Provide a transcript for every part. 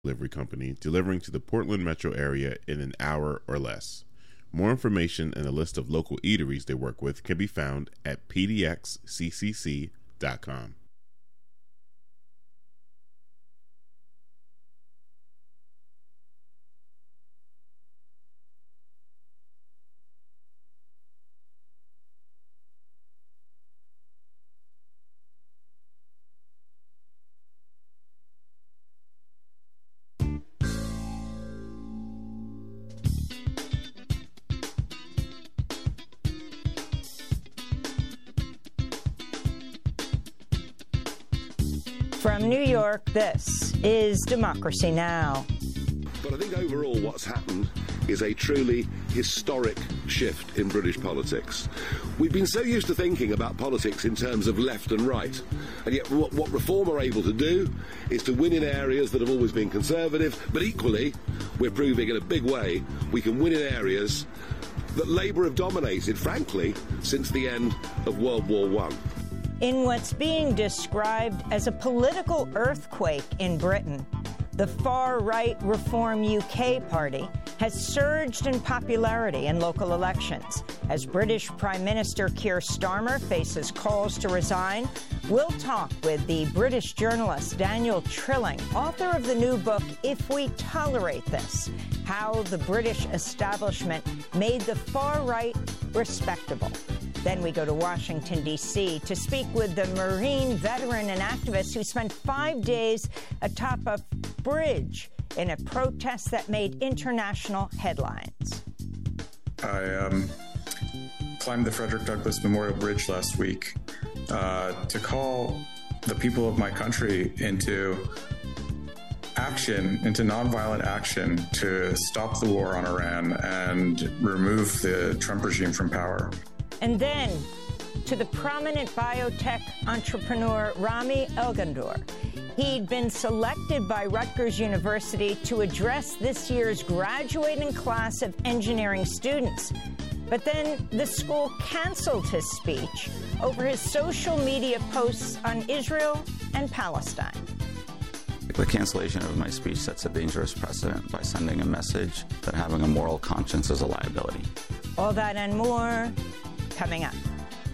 delivery company delivering to the Portland metro area in an hour or less. More information and a list of local eateries they work with can be found at pdxccc.com. From New York, this is Democracy Now! But I think overall what's happened is a truly historic shift in British politics. We've been so used to thinking about politics in terms of left and right, and yet what Reform are able to do is to win in areas that have always been conservative, but equally, we're proving in a big way we can win in areas that Labour have dominated, frankly, since the end of World War I. In what's being described as a political earthquake in Britain, the far-right Reform UK party has surged in popularity in local elections. As British Prime Minister Keir Starmer faces calls to resign, we'll talk with the British journalist Daniel Trilling, author of the new book, If We Tolerate This, How the British Establishment Made the Far-Right Respectable. Then we go to Washington, D.C. to speak with the Marine veteran and activist who spent 5 days atop a bridge in a protest that made international headlines. I climbed the Frederick Douglass Memorial Bridge last week to call the people of my country into action, into nonviolent action to stop the war on Iran and remove the Trump regime from power. And then to the prominent biotech entrepreneur Rami Elgandoor. He'd been selected by Rutgers University to address this year's graduating class of engineering students. But then the school canceled his speech over his social media posts on Israel and Palestine. The cancellation of my speech sets a dangerous precedent by sending a message that having a moral conscience is a liability. All that and more coming up.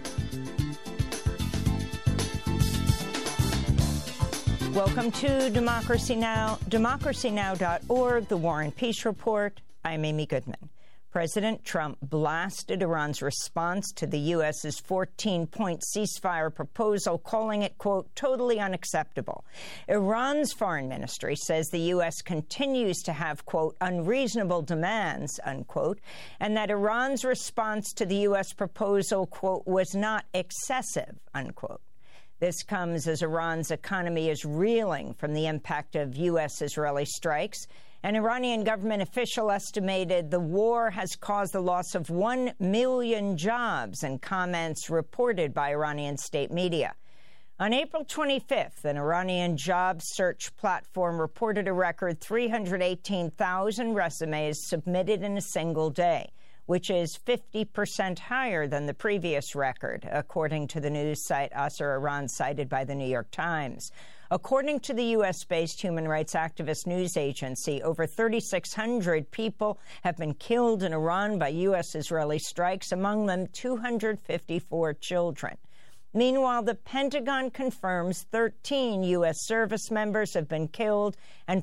Welcome to Democracy Now!, democracynow.org, The War and Peace Report. I'm Amy Goodman. President Trump blasted Iran's response to the U.S.'s 14-point ceasefire proposal, calling it, quote, totally unacceptable. Iran's foreign ministry says the U.S. continues to have, quote, unreasonable demands, unquote, and that Iran's response to the U.S. proposal, quote, was not excessive, unquote. This comes as Iran's economy is reeling from the impact of U.S.-Israeli strikes. An Iranian government official estimated the war has caused the loss of 1 million jobs in comments reported by Iranian state media. On April 25th, an Iranian job search platform reported a record 318,000 resumes submitted in a single day, which is 50% higher than the previous record, according to the news site Asr Iran, cited by the New York Times. According to the U.S.-based human rights activist news agency, over 3,600 people have been killed in Iran by U.S.-Israeli strikes, among them 254 children. Meanwhile, the Pentagon confirms 13 U.S. service members have been killed and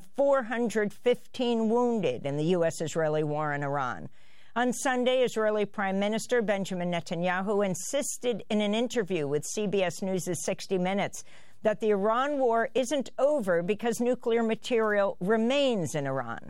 415 wounded in the U.S.-Israeli war in Iran. On Sunday, Israeli Prime Minister Benjamin Netanyahu insisted in an interview with CBS News' 60 Minutes that the Iran war isn't over because nuclear material remains in Iran.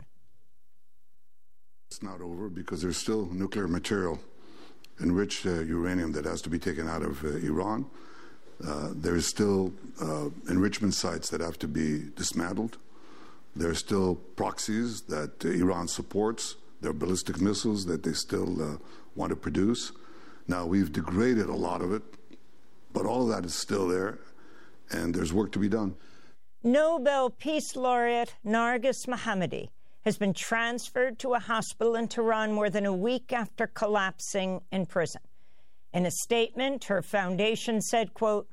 It's not over because there's still nuclear material, enriched uranium, that has to be taken out of Iran. There's still enrichment sites that have to be dismantled. There are still proxies that Iran supports. There are ballistic missiles that they still want to produce. Now, we've degraded a lot of it, but all of that is still there, and there's work to be done. Nobel Peace Laureate Narges Mohammadi has been transferred to a hospital in Tehran more than a week after collapsing in prison. In a statement, her foundation said, quote,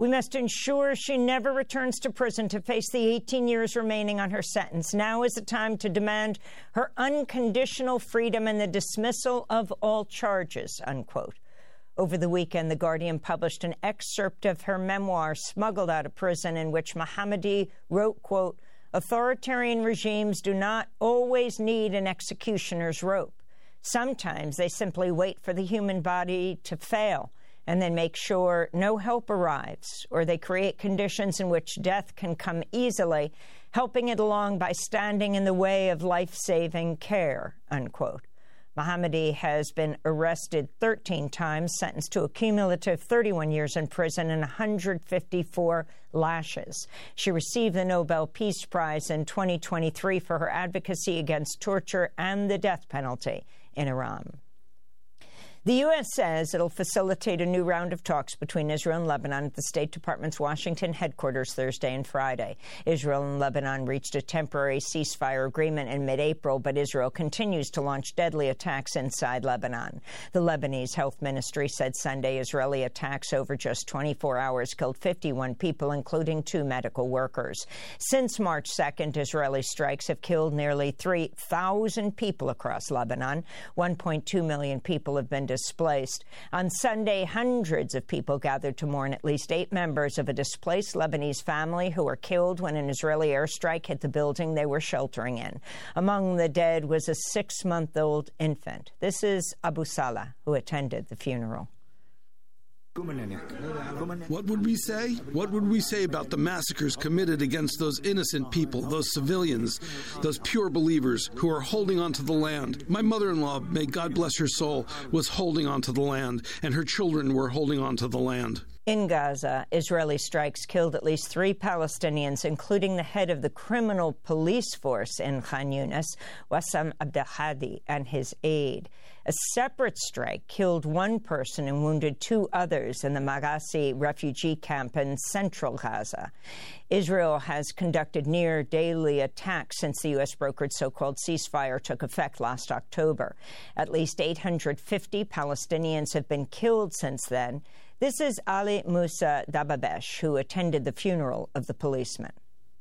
We must ensure she never returns to prison to face the 18 years remaining on her sentence. Now is the time to demand her unconditional freedom and the dismissal of all charges, unquote. Over the weekend, The Guardian published an excerpt of her memoir, Smuggled Out of Prison, in which Mohammadi wrote, quote, "Authoritarian regimes do not always need an executioner's rope. Sometimes they simply wait for the human body to fail and then make sure no help arrives, or they create conditions in which death can come easily, helping it along by standing in the way of life-saving care," unquote. Mohammadi has been arrested 13 times, sentenced to a cumulative 31 years in prison and 154 lashes. She received the Nobel Peace Prize in 2023 for her advocacy against torture and the death penalty in Iran. The U.S. says it'll facilitate a new round of talks between Israel and Lebanon at the State Department's Washington headquarters Thursday and Friday. Israel and Lebanon reached a temporary ceasefire agreement in mid-April, but Israel continues to launch deadly attacks inside Lebanon. The Lebanese Health Ministry said Sunday Israeli attacks over just 24 hours killed 51 people, including 2 medical workers. Since March 2nd, Israeli strikes have killed nearly 3,000 people across Lebanon. 1.2 million people have been displaced. On Sunday, hundreds of people gathered to mourn at least 8 members of a displaced Lebanese family who were killed when an Israeli airstrike hit the building they were sheltering in. Among the dead was a 6-month-old infant. This is Abu Salah, who attended the funeral. What would we say? What would we say about the massacres committed against those innocent people, those civilians, those pure believers who are holding on to the land? My mother-in-law, may God bless her soul, was holding on to the land, and her children were holding on to the land. In Gaza, Israeli strikes killed at least 3 Palestinians, including the head of the criminal police force in Khan Yunis, Wassam Abdelhadi, and his aide. A separate strike killed 1 person and wounded 2 others in the Maghazi refugee camp in central Gaza. Israel has conducted near-daily attacks since the U.S.-brokered so-called ceasefire took effect last October. At least 850 Palestinians have been killed since then. This is Ali Musa Dababesh, who attended the funeral of the policeman.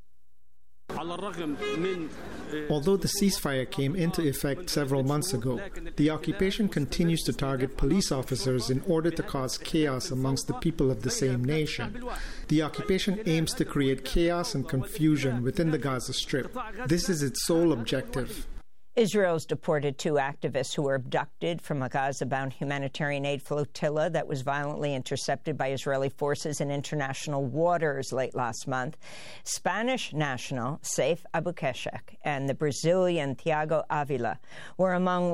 Although the ceasefire came into effect several months ago, the occupation continues to target police officers in order to cause chaos amongst the people of the same nation. The occupation aims to create chaos and confusion within the Gaza Strip. This is its sole objective. Israel's deported 2 activists who were abducted from a Gaza-bound humanitarian aid flotilla that was violently intercepted by Israeli forces in international waters late last month. Spanish national Saif Abukeshek and the Brazilian Thiago Avila were among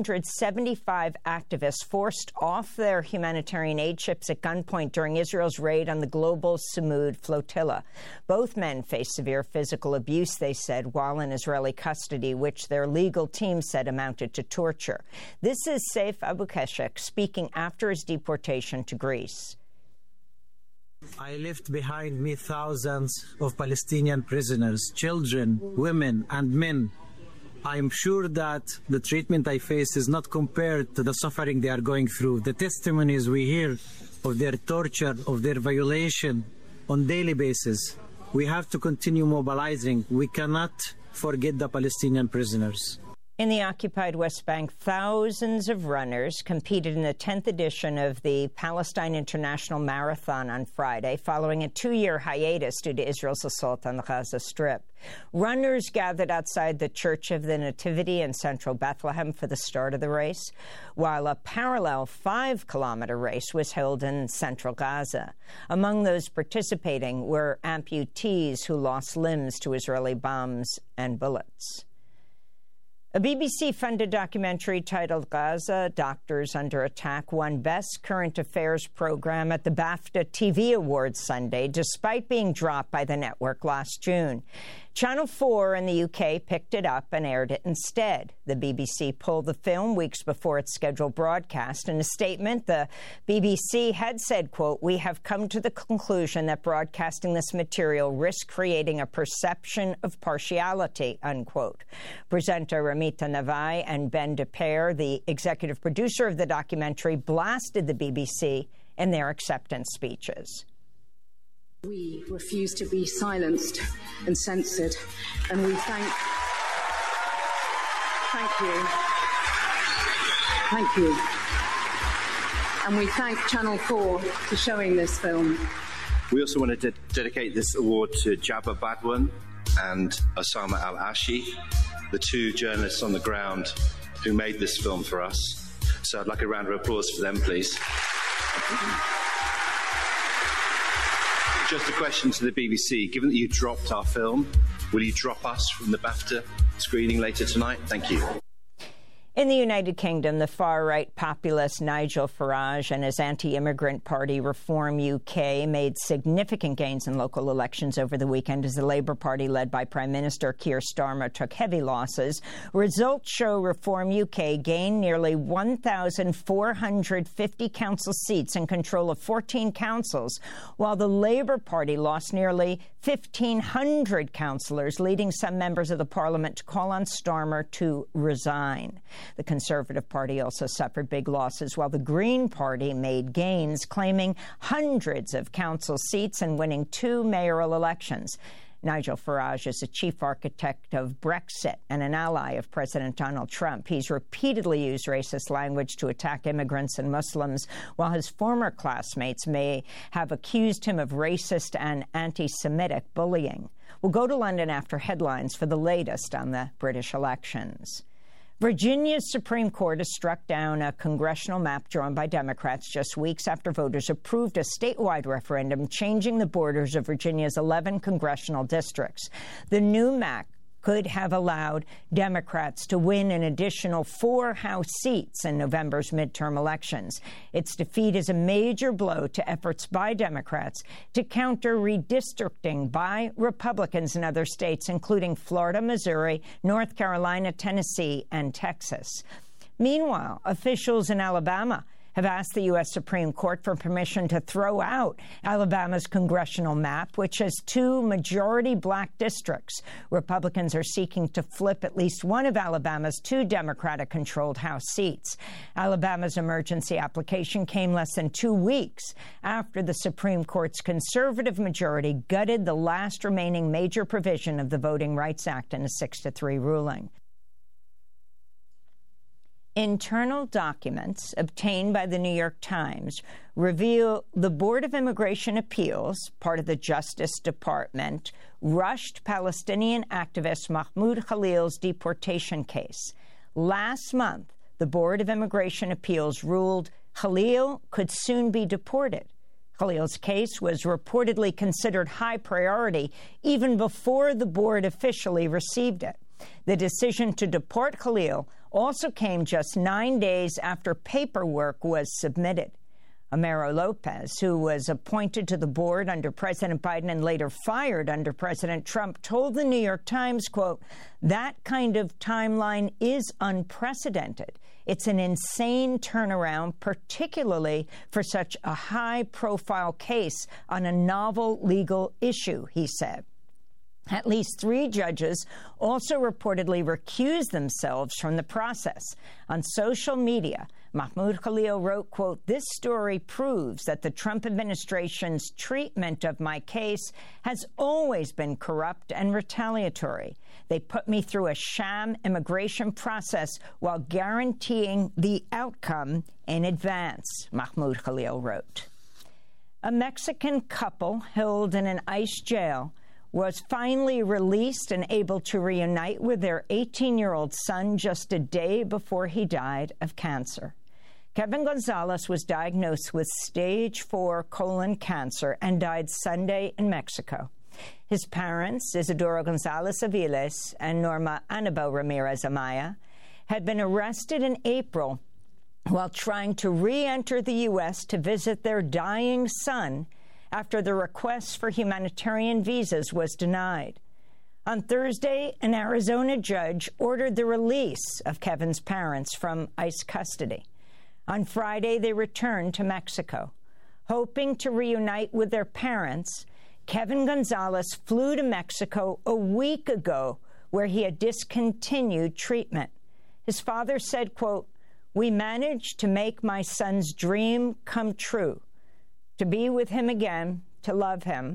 175 activists forced off their humanitarian aid ships at gunpoint during Israel's raid on the global Samud flotilla. Both men faced severe physical abuse, they said, while in Israeli custody, which their legal team said amounted to torture. This is Saif Abukeshek speaking after his deportation to Greece. I left behind me thousands of Palestinian prisoners, children, women, and men. I am sure that the treatment I face is not compared to the suffering they are going through. The testimonies we hear of their torture, of their violation on a daily basis. We have to continue mobilizing. We cannot forget the Palestinian prisoners. In the occupied West Bank, thousands of runners competed in the 10th edition of the Palestine International Marathon on Friday, following a 2-year hiatus due to Israel's assault on the Gaza Strip. Runners gathered outside the Church of the Nativity in central Bethlehem for the start of the race, while a parallel 5-kilometer race was held in central Gaza. Among those participating were amputees who lost limbs to Israeli bombs and bullets. A BBC-funded documentary titled Gaza, Doctors Under Attack won Best Current Affairs Program at the BAFTA TV Awards Sunday, despite being dropped by the network last June. Channel 4 in the UK picked it up and aired it instead. The BBC pulled the film weeks before its scheduled broadcast. In a statement, the BBC had said, quote, "We have come to the conclusion that broadcasting this material risks creating a perception of partiality," unquote. Presenter Ramita Navai and Ben DePere, the executive producer of the documentary, blasted the BBC in their acceptance speeches. We refuse to be silenced and censored, and we thank you. And we thank Channel 4 for showing this film. We also want to dedicate this award to Jabba Badwan and Osama al-Ashi, the two journalists on the ground who made this film for us. So I'd like a round of applause for them, please. Just a question to the BBC. Given that you dropped our film, will you drop us from the BAFTA screening later tonight? Thank you. In the United Kingdom, the far-right populist Nigel Farage and his anti-immigrant party Reform UK made significant gains in local elections over the weekend as the Labour Party, led by Prime Minister Keir Starmer, took heavy losses. Results show Reform UK gained nearly 1,450 council seats and control of 14 councils, while the Labour Party lost nearly 1,500 councillors, leading some members of the Parliament to call on Starmer to resign. The Conservative Party also suffered big losses, while the Green Party made gains, claiming hundreds of council seats and winning 2 mayoral elections. Nigel Farage is the chief architect of Brexit and an ally of President Donald Trump. He's repeatedly used racist language to attack immigrants and Muslims, while his former classmates may have accused him of racist and anti-Semitic bullying. We'll go to London after headlines for the latest on the British elections. Virginia's Supreme Court has struck down a congressional map drawn by Democrats just weeks after voters approved a statewide referendum changing the borders of Virginia's 11 congressional districts. The new map could have allowed Democrats to win an additional 4 House seats in November's midterm elections. Its defeat is a major blow to efforts by Democrats to counter redistricting by Republicans in other states, including Florida, Missouri, North Carolina, Tennessee, and Texas. Meanwhile, officials in Alabama have asked the U.S. Supreme Court for permission to throw out Alabama's congressional map, which has 2 majority black districts. Republicans are seeking to flip at least one of Alabama's 2 Democratic-controlled House seats. Alabama's emergency application came less than 2 weeks after the Supreme Court's conservative majority gutted the last remaining major provision of the Voting Rights Act in a 6-3 ruling. Internal documents obtained by the New York Times reveal the Board of Immigration Appeals, part of the Justice Department, rushed Palestinian activist Mahmoud Khalil's deportation case. Last month, the Board of Immigration Appeals ruled Khalil could soon be deported. Khalil's case was reportedly considered high priority even before the board officially received it. The decision to deport Khalil also came just 9 days after paperwork was submitted. Amaro Lopez, who was appointed to the board under President Biden and later fired under President Trump, told the New York Times, quote, "That kind of timeline is unprecedented. It's an insane turnaround, particularly for such a high-profile case on a novel legal issue," he said. At least 3 judges also reportedly recused themselves from the process. On social media, Mahmoud Khalil wrote, quote, "This story proves that the Trump administration's treatment of my case has always been corrupt and retaliatory. They put me through a sham immigration process while guaranteeing the outcome in advance," Mahmoud Khalil wrote. A Mexican couple held in an ICE jail was finally released and able to reunite with their 18-year-old son just a day before he died of cancer. Kevin Gonzalez was diagnosed with stage 4 colon cancer and died Sunday in Mexico. His parents, Isidoro Gonzalez Aviles and Norma Anabel Ramirez Amaya, had been arrested in April while trying to re-enter the U.S. to visit their dying son after the request for humanitarian visas was denied. On Thursday, an Arizona judge ordered the release of Kevin's parents from ICE custody. On Friday, they returned to Mexico. Hoping to reunite with their parents, Kevin Gonzalez flew to Mexico a week ago, where he had discontinued treatment. His father said, quote, "We managed to make my son's dream come true, to be with him again, to love him.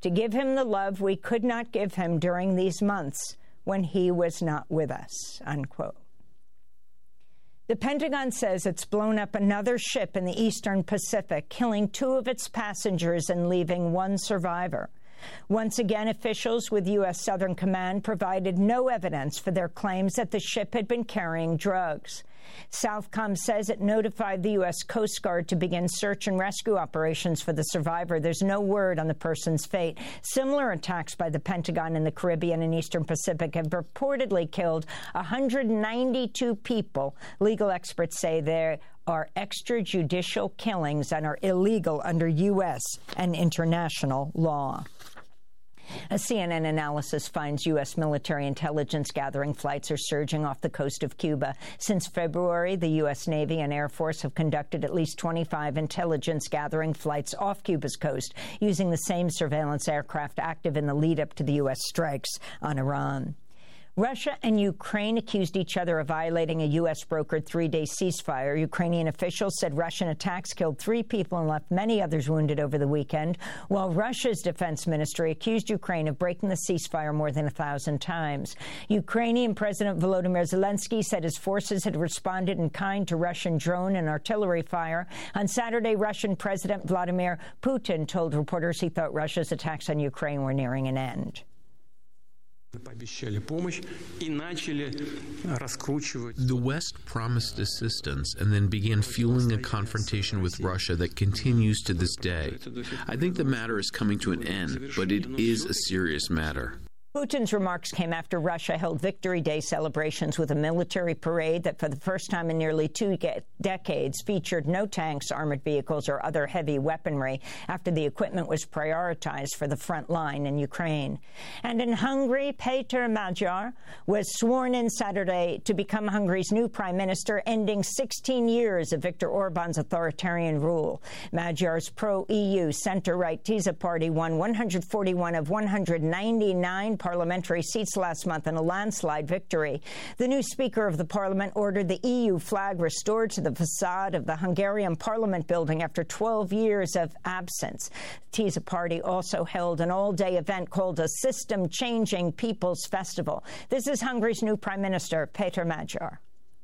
to give him the love we could not give him during these months when he was not with us, unquote. The Pentagon says it's blown up another ship in the Eastern Pacific, killing 2 of its passengers and leaving 1 survivor. Once again, officials with U.S. Southern Command provided no evidence for their claims that the ship had been carrying drugs. Southcom says it notified the U.S. Coast Guard to begin search and rescue operations for the survivor. There's no word on the person's fate. Similar attacks by the Pentagon in the Caribbean and Eastern Pacific have reportedly killed 192 people. Legal experts say there are extrajudicial killings and are illegal under U.S. and international law. A CNN analysis finds U.S. military intelligence gathering flights are surging off the coast of Cuba. Since February, the U.S. Navy and Air Force have conducted at least 25 intelligence gathering flights off Cuba's coast, using the same surveillance aircraft active in the lead-up to the U.S. strikes on Iran. Russia and Ukraine accused each other of violating a U.S.-brokered 3-day ceasefire. Ukrainian officials said Russian attacks killed 3 people and left many others wounded over the weekend, while Russia's defense ministry accused Ukraine of breaking the ceasefire more than 1,000 times. Ukrainian President Volodymyr Zelensky said his forces had responded in kind to Russian drone and artillery fire. On Saturday, Russian President Vladimir Putin told reporters he thought Russia's attacks on Ukraine were nearing an end. The West promised assistance and then began fueling a confrontation with Russia that continues to this day. I think the matter is coming to an end, but it is a serious matter. Putin's remarks came after Russia held Victory Day celebrations with a military parade that for the first time in nearly 2 decades featured no tanks, armored vehicles, or other heavy weaponry after the equipment was prioritized for the front line in Ukraine. And in Hungary, Péter Magyar was sworn in Saturday to become Hungary's new prime minister, ending 16 years of Viktor Orban's authoritarian rule. Magyar's pro-EU center-right TISA party won 141 of 199 parliamentary seats last month in a landslide victory. The new Speaker of the Parliament ordered the EU flag restored to the facade of the Hungarian Parliament building after 12 years of absence. The TISA party also held an all-day event called a System-Changing People's Festival. This is Hungary's new Prime Minister, Péter Magyar.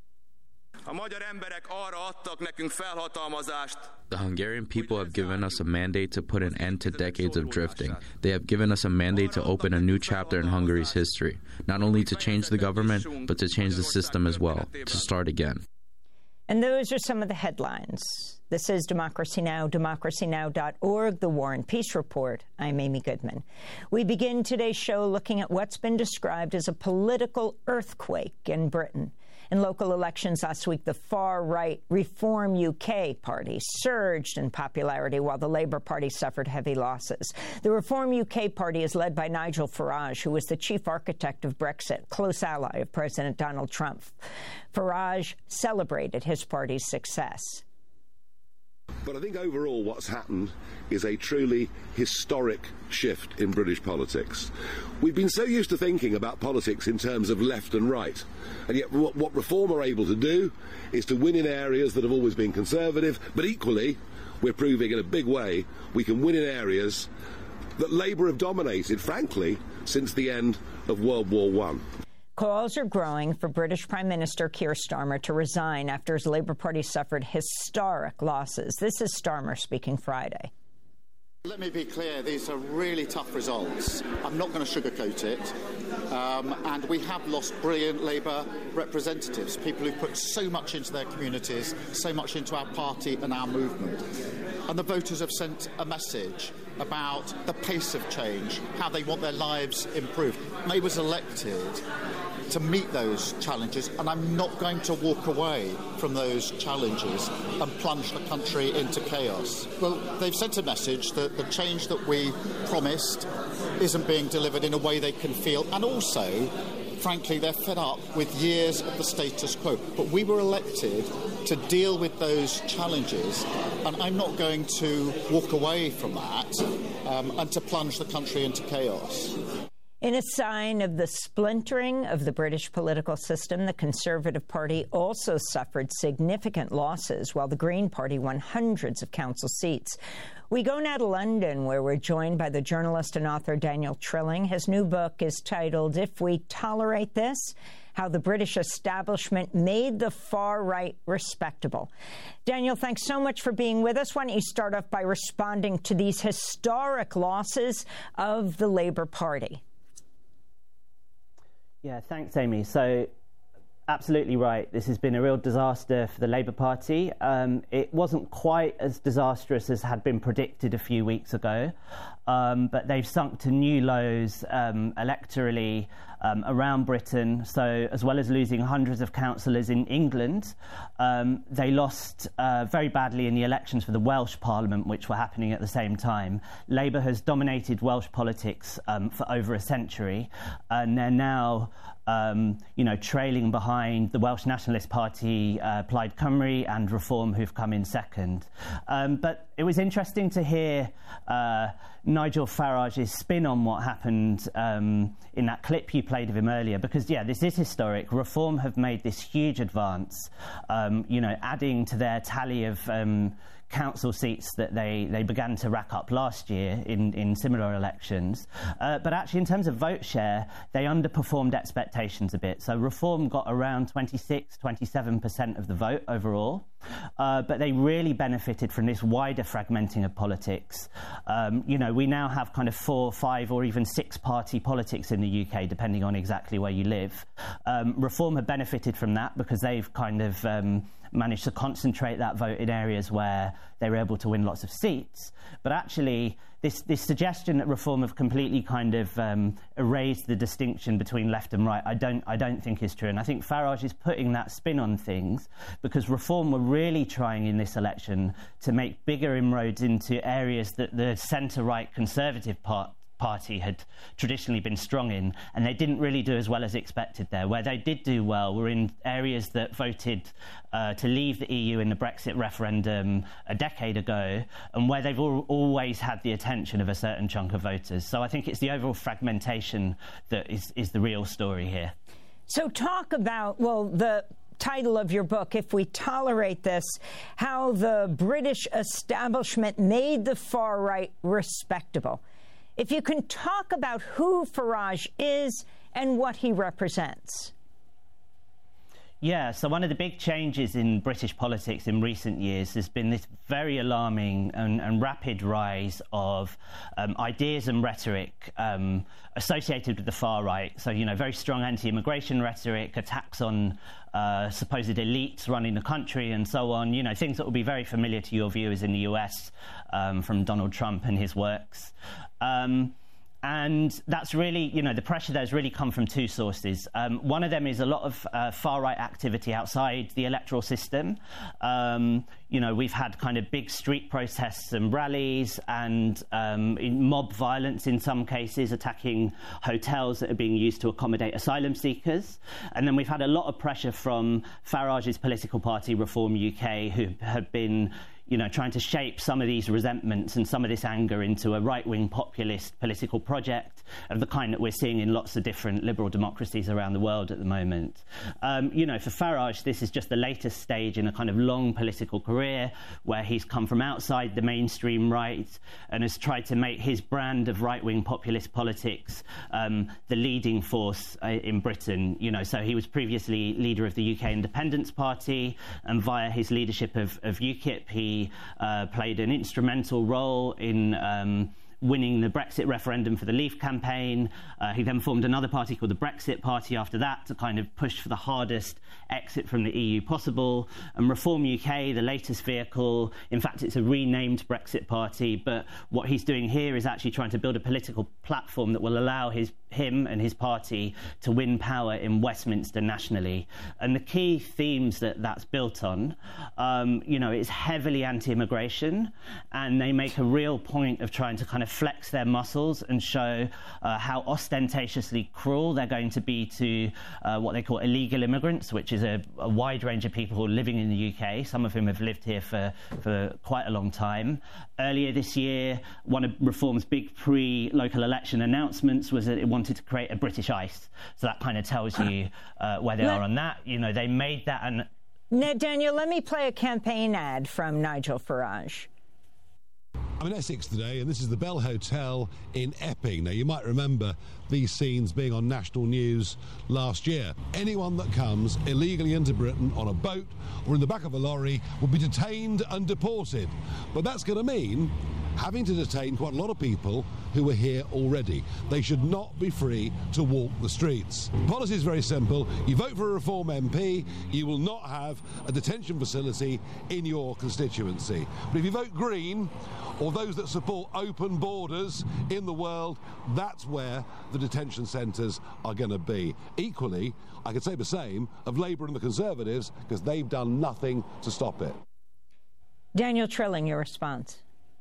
The Hungarian people have given us a mandate to put an end to decades of drifting. They have given us a mandate to open a new chapter in Hungary's history, not only to change the government, but to change the system as well, to start again. And those are some of the headlines. This is Democracy Now!, democracynow.org, The War and Peace Report. I'm Amy Goodman. We begin today's show looking at what's been described as a political earthquake in Britain. In local elections last week, the far-right Reform UK party surged in popularity while the Labour Party suffered heavy losses. The Reform UK party is led by Nigel Farage, who was the chief architect of Brexit, close ally of President Donald Trump. Farage celebrated his party's success. But I think overall what's happened is a truly historic shift in British politics. We've been so used to thinking about politics in terms of left and right, and yet what Reform are able to do is to win in areas that have always been conservative, but equally we're proving in a big way we can win in areas that Labour have dominated, frankly, since the end of World War I. Calls are growing for British Prime Minister Keir Starmer to resign after his Labour Party suffered historic losses. This is Starmer speaking Friday. Let me be clear, these are really tough results. I'm not going to sugarcoat it. And we have lost brilliant Labour representatives, people who put so much into their communities, so much into our party and our movement. And the voters have sent a message about the pace of change, how they want their lives improved. Labour was elected to meet those challenges, and I'm not going to walk away from those challenges and plunge the country into chaos. Well, they've sent a message that the change that we promised isn't being delivered in a way they can feel, and also, frankly, they're fed up with years of the status quo. But we were elected to deal with those challenges, and I'm not going to walk away from that and to plunge the country into chaos. In a sign of the splintering of the British political system, the Conservative Party also suffered significant losses, while the Green Party won hundreds of council seats. We go now to London, where we're joined by the journalist and author Daniel Trilling. His new book is titled "If We Tolerate This: How the British Establishment Made the Far Right Respectable." Daniel, thanks so much for being with us. Why don't you start off by responding to these historic losses of the Labour Party? Yeah, thanks, Amy. So, absolutely right. This has been a real disaster for the Labour Party. It wasn't quite as disastrous as had been predicted a few weeks ago, but they've sunk to new lows electorally around Britain. So, as well as losing hundreds of councillors in England, they lost very badly in the elections for the Welsh Parliament, which were happening at the same time. Labour has dominated Welsh politics for over a century, and they're now trailing behind the Welsh Nationalist Party, Plaid Cymru, and Reform, who've come in second. But it was interesting to hear Nigel Farage's spin on what happened in that clip you played of him earlier, because, yeah, this is historic. Reform have made this huge advance, adding to their tally of council seats that they began to rack up last year in similar elections. But actually, in terms of vote share, they underperformed expectations a bit. So Reform got around 27% of the vote overall. But they really benefited from this wider fragmenting of politics. We now have kind of 4, 5 or even 6 party politics in the UK, depending on exactly where you live. Reform have benefited from that because they've kind of managed to concentrate that vote in areas where they were able to win lots of seats. But actually, this suggestion that Reform have completely kind of erased the distinction between left and right, I don't think is true. And I think Farage is putting that spin on things because Reform were really trying in this election to make bigger inroads into areas that the centre-right Conservative Party had traditionally been strong in, and they didn't really do as well as expected there. Where they did do well were in areas that voted to leave the EU in the Brexit referendum a decade ago, and where they've always had the attention of a certain chunk of voters. So I think it's the overall fragmentation that is the real story here. So talk about, the title of your book, "If We Tolerate This: How the British Establishment Made the Far Right Respectable." If you can talk about who Farage is and what he represents. Yeah, so one of the big changes in British politics in recent years has been this very alarming and rapid rise of ideas and rhetoric associated with the far right. So, very strong anti-immigration rhetoric, attacks on supposed elites running the country and so on, things that will be very familiar to your viewers in the US from Donald Trump and his works. And that's really, the pressure there has really come from 2 sources. One of them is a lot of far-right activity outside the electoral system. We've had kind of big street protests and rallies and mob violence in some cases, attacking hotels that are being used to accommodate asylum seekers. And then we've had a lot of pressure from Farage's political party, Reform UK, who have been trying to shape some of these resentments and some of this anger into a right-wing populist political project of the kind that we're seeing in lots of different liberal democracies around the world at the moment. For Farage, this is just the latest stage in a kind of long political career where he's come from outside the mainstream right and has tried to make his brand of right-wing populist politics the leading force in Britain. So he was previously leader of the UK Independence Party, and via his leadership of UKIP, he played an instrumental role in winning the Brexit referendum for the Leave campaign. He then formed another party called the Brexit Party after that to kind of push for the hardest exit from the EU possible. And Reform UK, the latest vehicle, in fact, it's a renamed Brexit Party, but what he's doing here is actually trying to build a political platform that will allow him and his party to win power in Westminster nationally. And the key themes that's built on, is heavily anti-immigration, and they make a real point of trying to kind of flex their muscles and show how ostentatiously cruel they're going to be to what they call illegal immigrants, which is a wide range of people who are living in the UK, some of whom have lived here for quite a long time. Earlier this year, one of Reform's big pre-local election announcements was that it wanted wanted to create a British ICE. So that kind of tells you where they are on that. They made that. And Daniel, let me play a campaign ad from Nigel Farage. I'm in Essex today, and this is the Bell Hotel in Epping. Now, you might remember these scenes being on national news last year. Anyone that comes illegally into Britain on a boat or in the back of a lorry will be detained and deported. But that's going to mean having to detain quite a lot of people who are here already. They should not be free to walk the streets. The policy is very simple. You vote for a Reform MP, you will not have a detention facility in your constituency. But if you vote Green, or those that support open borders in the world, that's where the detention centres are going to be. Equally, I could say the same of Labour and the Conservatives, because they've done nothing to stop it. Daniel Trilling, your response.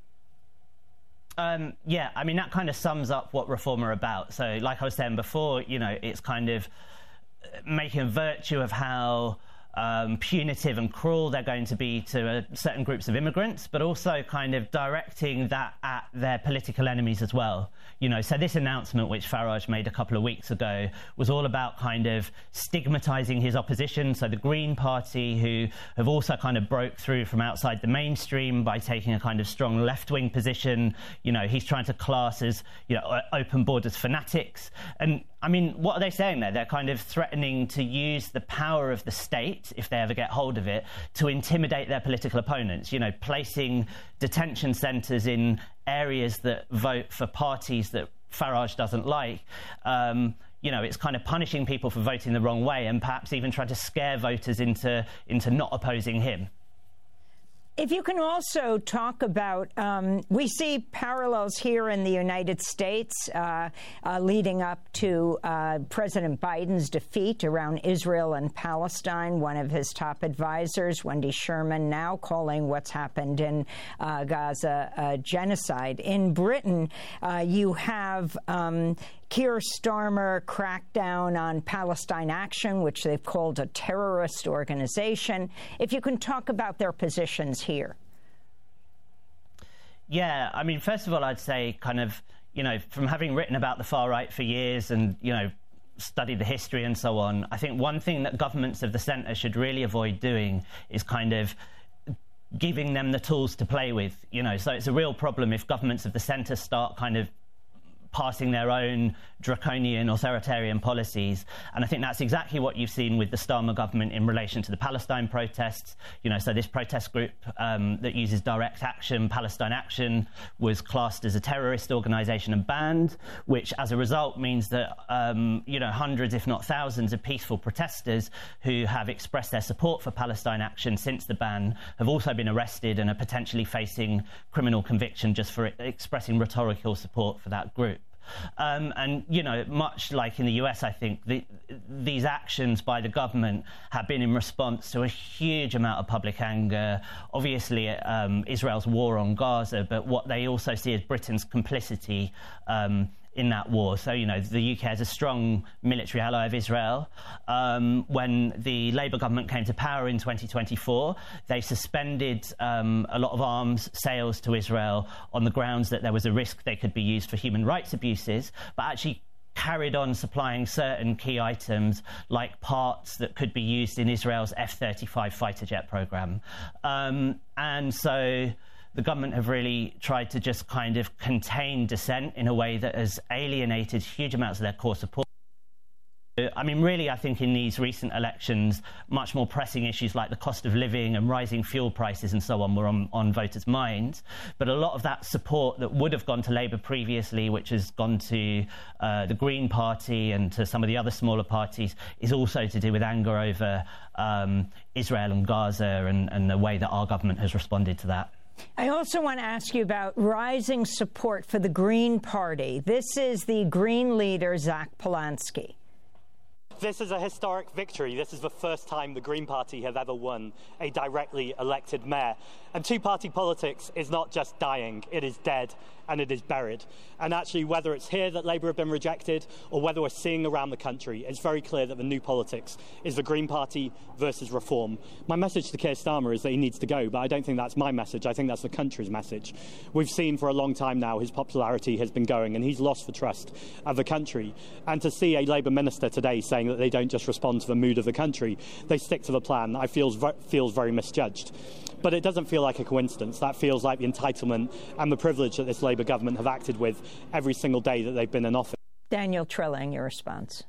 Yeah, I mean, that kind of sums up what Reform are about. So, like I was saying before, it's kind of making a virtue of how punitive and cruel they're going to be to certain groups of immigrants, but also kind of directing that at their political enemies as well. So this announcement, which Farage made a couple of weeks ago, was all about kind of stigmatising his opposition. So the Green Party, who have also kind of broke through from outside the mainstream by taking a kind of strong left-wing position, he's trying to class as, open borders fanatics. And I mean, what are they saying there? They're kind of threatening to use the power of the state, if they ever get hold of it, to intimidate their political opponents, placing detention centres in areas that vote for parties that Farage doesn't like. It's kind of punishing people for voting the wrong way and perhaps even trying to scare voters into not opposing him. If you can also talk about, we see parallels here in the United States leading up to President Biden's defeat around Israel and Palestine. One of his top advisors, Wendy Sherman, now calling what's happened in Gaza a genocide. In Britain, you have Keir Starmer crackdown on Palestine Action, which they've called a terrorist organization. If you can talk about their positions here. Yeah, I mean, first of all, I'd say kind of, from having written about the far right for years and, studied the history and so on, I think one thing that governments of the centre should really avoid doing is kind of giving them the tools to play with, So it's a real problem if governments of the centre start kind of passing their own draconian authoritarian policies. And I think that's exactly what you've seen with the Starmer government in relation to the Palestine protests. So this protest group that uses direct action, Palestine Action, was classed as a terrorist organisation and banned, which as a result means that, hundreds, if not thousands, of peaceful protesters who have expressed their support for Palestine Action since the ban have also been arrested and are potentially facing criminal conviction just for expressing rhetorical support for that group. And, much like in the US, I think these actions by the government have been in response to a huge amount of public anger, obviously Israel's war on Gaza, but what they also see as Britain's complicity in that war. So, the UK is a strong military ally of Israel. When the Labour government came to power in 2024, they suspended a lot of arms sales to Israel on the grounds that there was a risk they could be used for human rights abuses, but actually carried on supplying certain key items like parts that could be used in Israel's F-35 fighter jet programme. And so the government have really tried to just kind of contain dissent in a way that has alienated huge amounts of their core support. I mean, really, I think in these recent elections, much more pressing issues like the cost of living and rising fuel prices and so on were on voters' minds. But a lot of that support that would have gone to Labour previously, which has gone to the Green Party and to some of the other smaller parties, is also to do with anger over Israel and Gaza and the way that our government has responded to that. I also want to ask you about rising support for the Green Party. This is the Green leader, Zach Polanski. This is a historic victory. This is the first time the Green Party have ever won a directly elected mayor. And two-party politics is not just dying, it is dead. and it is buried. And actually, whether it's here that Labour have been rejected or whether we're seeing around the country, it's very clear that the new politics is the Green Party versus Reform. My message to Keir Starmer is that he needs to go, but I don't think that's my message. I think that's the country's message. We've seen for a long time now his popularity has been going, and he's lost the trust of the country. And to see a Labour minister today saying that they don't just respond to the mood of the country, they stick to the plan, I feels very misjudged. But it doesn't feel like a coincidence. That feels like the entitlement and the privilege that this Labour government have acted with every single day that they've been in office. Daniel Trilling, your response.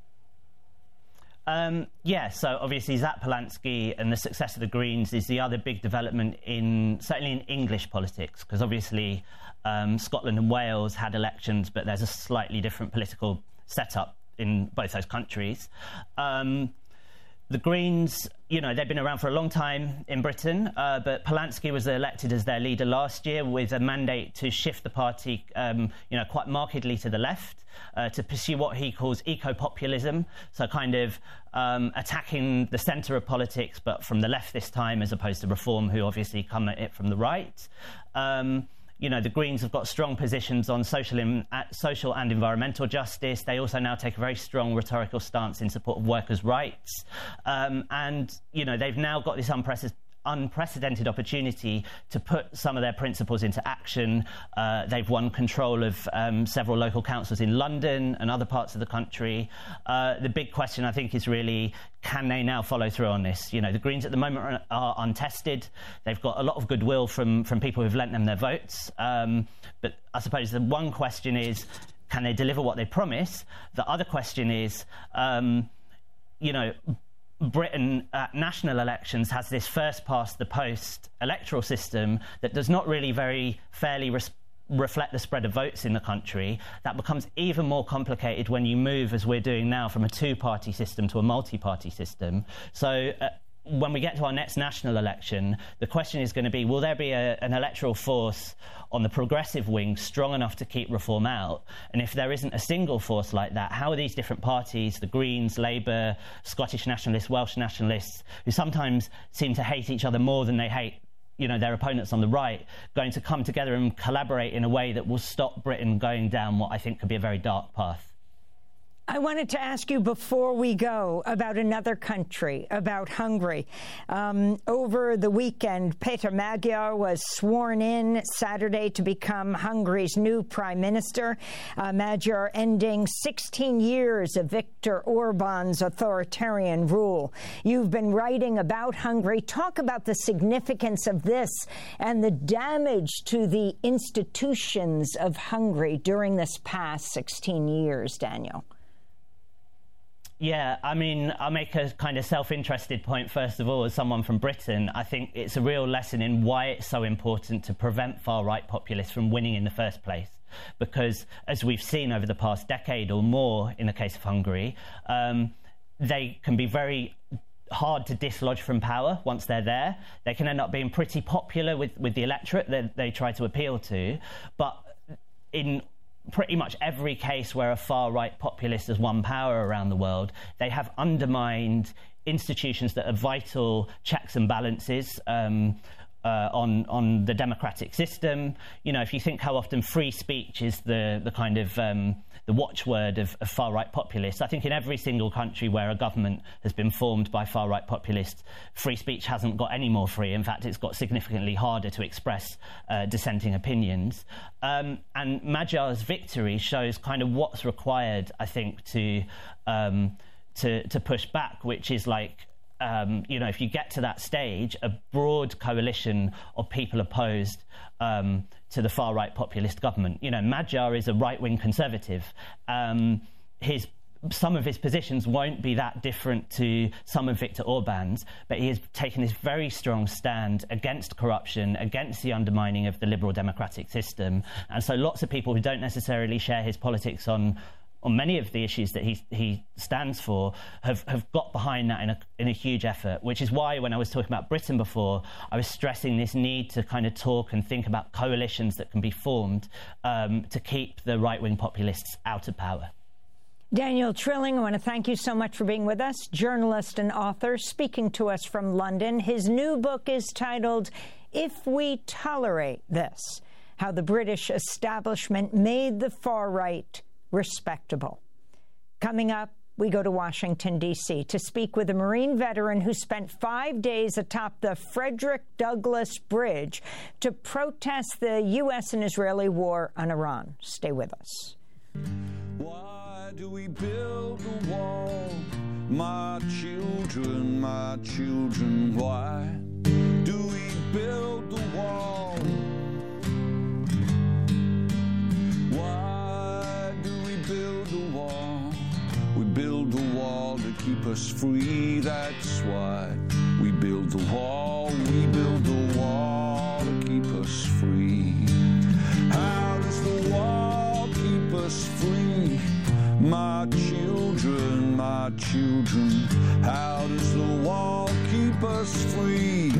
So obviously Zach Polanski and the success of the Greens is the other big development certainly in English politics, because obviously Scotland and Wales had elections, but there's a slightly different political setup in both those countries. The Greens, they've been around for a long time in Britain, but Polanski was elected as their leader last year with a mandate to shift the party, quite markedly to the left, to pursue what he calls eco-populism, so kind of attacking the centre of politics, but from the left this time, as opposed to Reform, who obviously come at it from the right. The Greens have got strong positions on social and environmental justice. They also now take a very strong rhetorical stance in support of workers' rights. They've now got this unprecedented opportunity to put some of their principles into action. They've won control of several local councils in London and other parts of the country. The big question, I think, is really, can they now follow through on this? The Greens at the moment are untested. They've got a lot of goodwill from people who've lent them their votes. But I suppose the one question is, can they deliver what they promise? The other question is, Britain at national elections has this first-past-the-post electoral system that does not really very fairly reflect the spread of votes in the country. That becomes even more complicated when you move, as we're doing now, from a two-party system to a multi-party system. So when we get to our next national election, the question is going to be, will there be an electoral force on the progressive wing strong enough to keep Reform out? And if there isn't a single force like that, how are these different parties, the Greens, Labour, Scottish nationalists, Welsh nationalists, who sometimes seem to hate each other more than they hate their opponents on the right, going to come together and collaborate in a way that will stop Britain going down what I think could be a very dark path? I wanted to ask you before we go about another country, about Hungary. Over the weekend, Peter Magyar was sworn in Saturday to become Hungary's new prime minister. Magyar ending 16 years of Viktor Orban's authoritarian rule. You've been writing about Hungary. Talk about the significance of this and the damage to the institutions of Hungary during this past 16 years, Daniel. Yeah, I mean, I'll make a kind of self-interested point, first of all, as someone from Britain. I think it's a real lesson in why it's so important to prevent far-right populists from winning in the first place. Because, as we've seen over the past decade or more in the case of Hungary, they can be very hard to dislodge from power once they're there. They can end up being pretty popular with the electorate that they try to appeal to. But in pretty much every case where a far-right populist has won power around the world, they have undermined institutions that are vital checks and balances on the democratic system. If you think how often free speech is the kind of the watchword of far-right populists, I think in every single country where a government has been formed by far-right populists, free speech hasn't got any more free. In fact, it's got significantly harder to express dissenting opinions. And Magyar's victory shows kind of what's required, I think, to push back, which is like, if you get to that stage, a broad coalition of people opposed to the far-right populist government. Magyar is a right-wing conservative. Some of his positions won't be that different to some of Viktor Orban's, but he has taken this very strong stand against corruption, against the undermining of the liberal democratic system. And so lots of people who don't necessarily share his politics on many of the issues that he stands for have got behind that in a huge effort, which is why when I was talking about Britain before, I was stressing this need to kind of talk and think about coalitions that can be formed to keep the right-wing populists out of power. Daniel Trilling, I want to thank you so much for being with us, journalist and author, speaking to us from London. His new book is titled, If We Tolerate This: how the British establishment made the far right respectable. Coming up, we go to Washington, D.C. to speak with a Marine veteran who spent 5 days atop the Frederick Douglass Bridge to protest the U.S. and Israeli war on Iran. Stay with us. Why do we build a wall? My children, why do we build the wall? Why do we build the wall? We build the wall to keep us free, that's why we build the wall. We build the wall to keep us free. How does the wall keep us free? My children, how does the wall keep us free?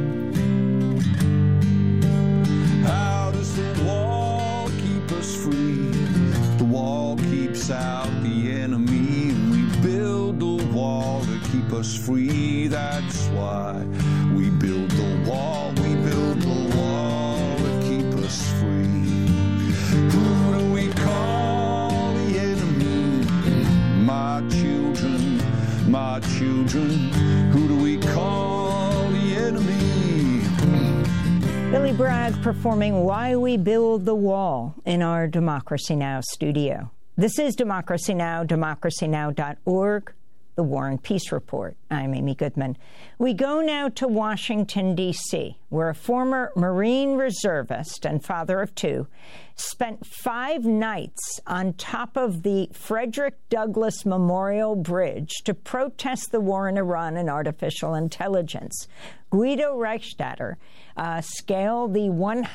How does the wall keep us free? The wall keeps out the enemy, and we build the wall to keep us free. That's why we build the wall. We build the wall to keep us free. Who do we call the enemy? My children, who do we call the enemy? Billy Bragg performing Why We Build the Wall in our Democracy Now! Studio. This is Democracy Now!, democracynow.org, The War and Peace Report. I'm Amy Goodman. We go now to Washington, D.C., where a former Marine reservist and father of two spent 5 nights on top of the Frederick Douglass Memorial Bridge to protest the war in Iran and artificial intelligence. Guido Reichstatter scaled the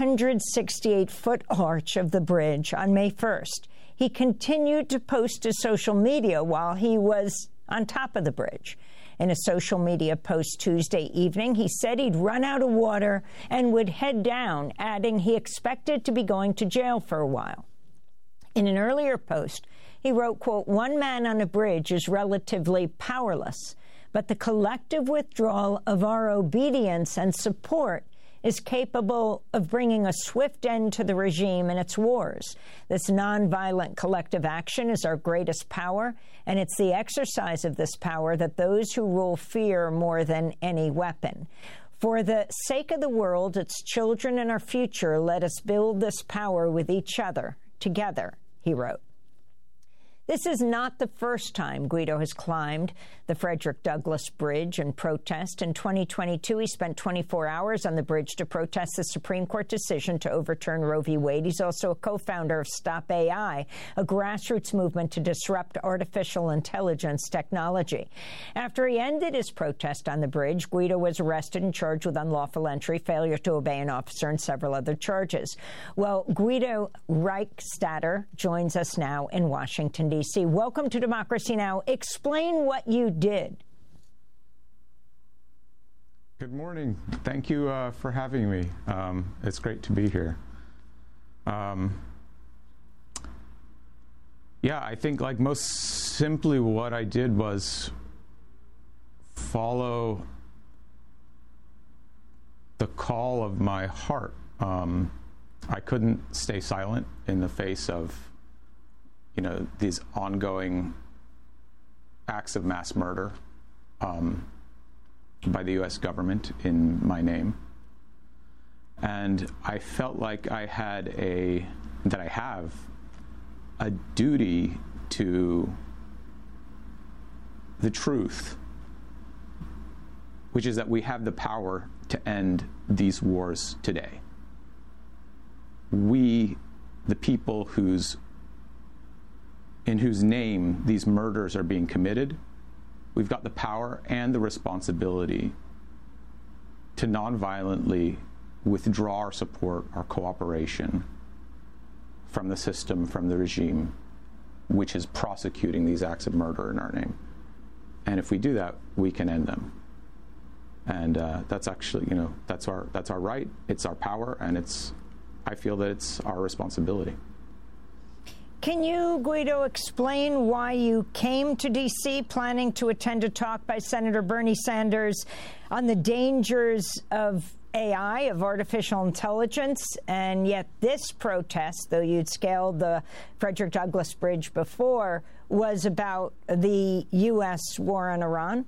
168-foot arch of the bridge on May 1st. He continued to post to social media while he was on top of the bridge. In a social media post Tuesday evening, he said he'd run out of water and would head down, adding he expected to be going to jail for a while. In an earlier post, he wrote, quote, "One man on a bridge is relatively powerless, but the collective withdrawal of our obedience and support is capable of bringing a swift end to the regime and its wars. This nonviolent collective action is our greatest power, and it's the exercise of this power that those who rule fear more than any weapon. For the sake of the world, its children, and our future, let us build this power with each other, together," he wrote. This is not the first time Guido has climbed the Frederick Douglass Bridge in protest. In 2022, he spent 24 hours on the bridge to protest the Supreme Court decision to overturn Roe v. Wade. He's also a co-founder of Stop AI, a grassroots movement to disrupt artificial intelligence technology. After he ended his protest on the bridge, Guido was arrested and charged with unlawful entry, failure to obey an officer, and several other charges. Well, Guido Reichstatter joins us now in Washington, D.C. Welcome to Democracy Now! Explain what you did. Good morning. Thank you for having me. It's great to be here. Yeah, I think like most simply what I did was follow the call of my heart. I couldn't stay silent in the face of these ongoing acts of mass murder by the U.S. government in my name. And I felt like I have a duty to the truth, which is that we have the power to end these wars today. We, the people in whose name these murders are being committed, we've got the power and the responsibility to nonviolently withdraw our support, our cooperation from the system, from the regime, which is prosecuting these acts of murder in our name. And if we do that, we can end them. And that's actually, that's our right, it's our power, and I feel that it's our responsibility. Can you, Guido, explain why you came to D.C. planning to attend a talk by Senator Bernie Sanders on the dangers of AI, of artificial intelligence, and yet this protest, though you'd scaled the Frederick Douglass Bridge before, was about the U.S. war on Iran?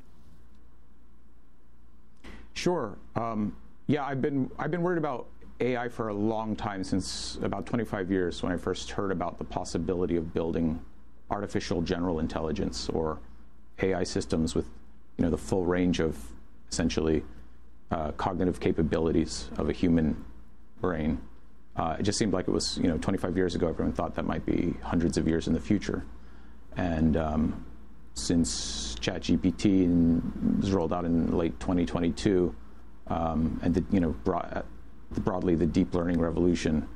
Sure. Yeah, I've been worried about AI for a long time, since about 25 years, when I first heard about the possibility of building artificial general intelligence, or AI systems with, the full range of essentially cognitive capabilities of a human brain. It just seemed like it was, 25 years ago. Everyone thought that might be hundreds of years in the future. And since ChatGPT was rolled out in late 2022, and broadly the deep learning revolution,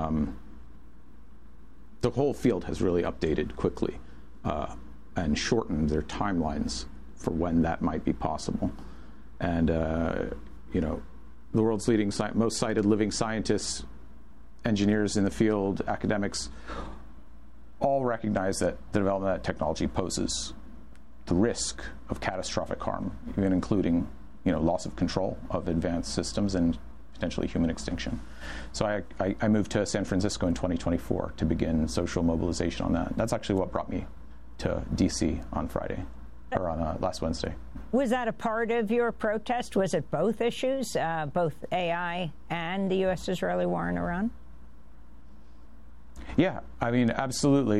the whole field has really updated quickly and shortened their timelines for when that might be possible. And the world's leading, most cited living scientists, engineers in the field, academics, all recognize that the development of that technology poses the risk of catastrophic harm, even including loss of control of advanced systems and potentially human extinction. So I moved to San Francisco in 2024 to begin social mobilization on that. That's actually what brought me to DC on Friday, or on last Wednesday. Was that a part of your protest? Was it both issues, both AI and the U.S.-Israeli war in Iran? Yeah, I mean, absolutely.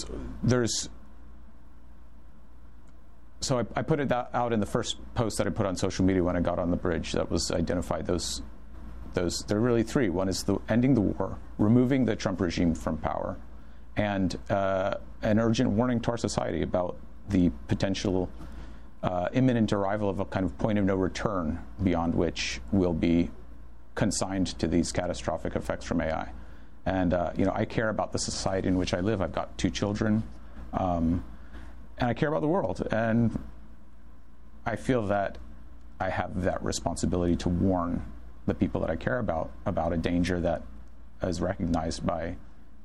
So I put it out in the first post that I put on social media when I got on the bridge. That was identified those. There are really three. One is ending the war, removing the Trump regime from power, and an urgent warning to our society about the potential imminent arrival of a kind of point of no return beyond which we'll be consigned to these catastrophic effects from AI. And I care about the society in which I live. I've got 2 children, and I care about the world. And I feel that I have that responsibility to warn the people that I care about a danger that is recognized by,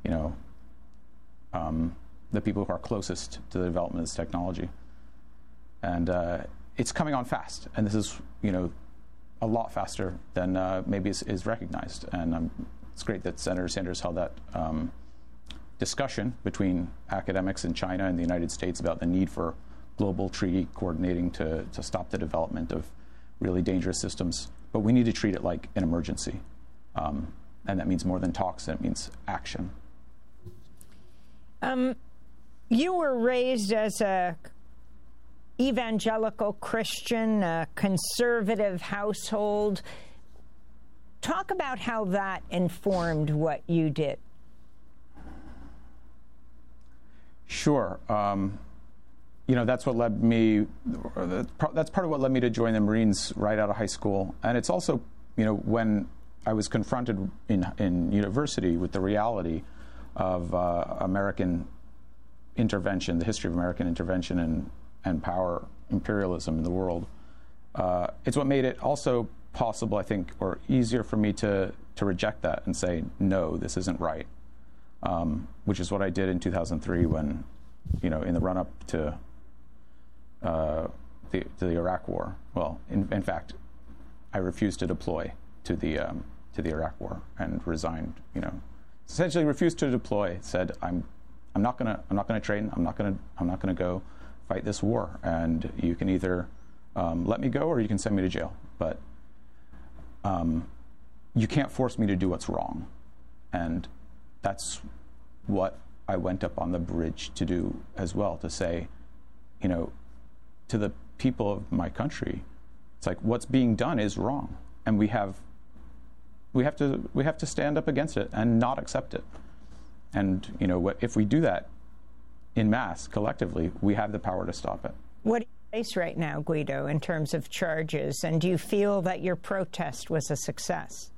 the people who are closest to the development of this technology. And it's coming on fast. And this is, a lot faster than maybe is recognized. And it's great that Senator Sanders held that discussion between academics in China and the United States about the need for global treaty coordinating to stop the development of really dangerous systems. But we need to treat it like an emergency. And that means more than talks, it means action. You were raised as a evangelical Christian, a conservative household. Talk about how that informed what you did. Sure. That's what led me. That's part of what led me to join the Marines right out of high school. And it's also, when I was confronted in university with the reality of American intervention, the history of American intervention and power imperialism in the world. It's what made it also possible, I think, or easier for me to reject that and say, no, this isn't right. Which is what I did in 2003 when, in the run-up to the Iraq War. Well, in fact, I refused to deploy to the Iraq War and resigned. Essentially refused to deploy. Said I'm not gonna train. I'm not gonna go fight this war. And you can either let me go or you can send me to jail. But you can't force me to do what's wrong. And that's what I went up on the bridge to do as well, to say, to the people of my country, it's like what's being done is wrong, and we have to stand up against it and not accept it. And if we do that in mass, collectively, we have the power to stop it. What do you face right now, Guido, in terms of charges, and do you feel that your protest was a success?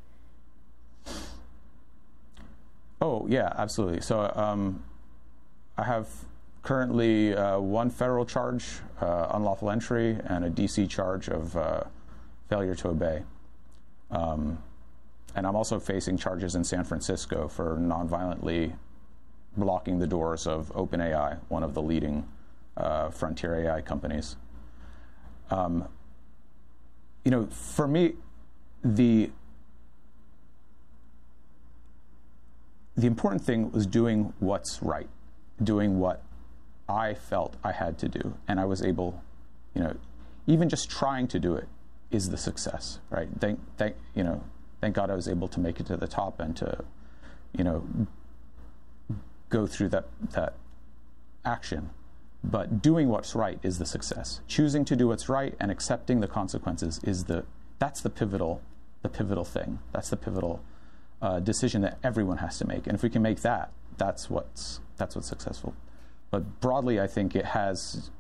Oh, yeah, absolutely. So I have currently 1 federal charge, unlawful entry, and a DC charge of failure to obey. And I'm also facing charges in San Francisco for nonviolently blocking the doors of OpenAI, one of the leading frontier AI companies. For me, the important thing was doing what's right, doing what I felt I had to do, and I was able, even just trying to do it is the success, right? Thank God I was able to make it to the top and to, go through that action. But doing what's right is the success. Choosing to do what's right and accepting the consequences that's the pivotal thing. That's the pivotal decision that everyone has to make. And if we can make that, that's what's successful. But broadly, I think it has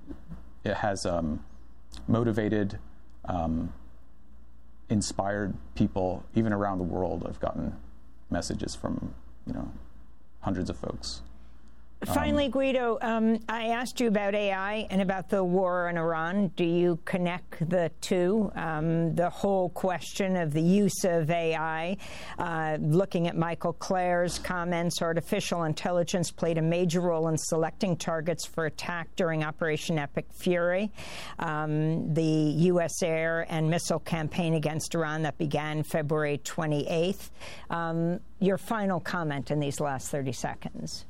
motivated, inspired people even around the world. I've gotten messages from hundreds of folks. Finally, Guido, I asked you about AI and about the war in Iran. Do you connect the two? The whole question of the use of AI, looking at Michael Clare's comments, artificial intelligence played a major role in selecting targets for attack during Operation Epic Fury, the U.S. air and missile campaign against Iran that began February 28th. Your final comment in these last 30 seconds.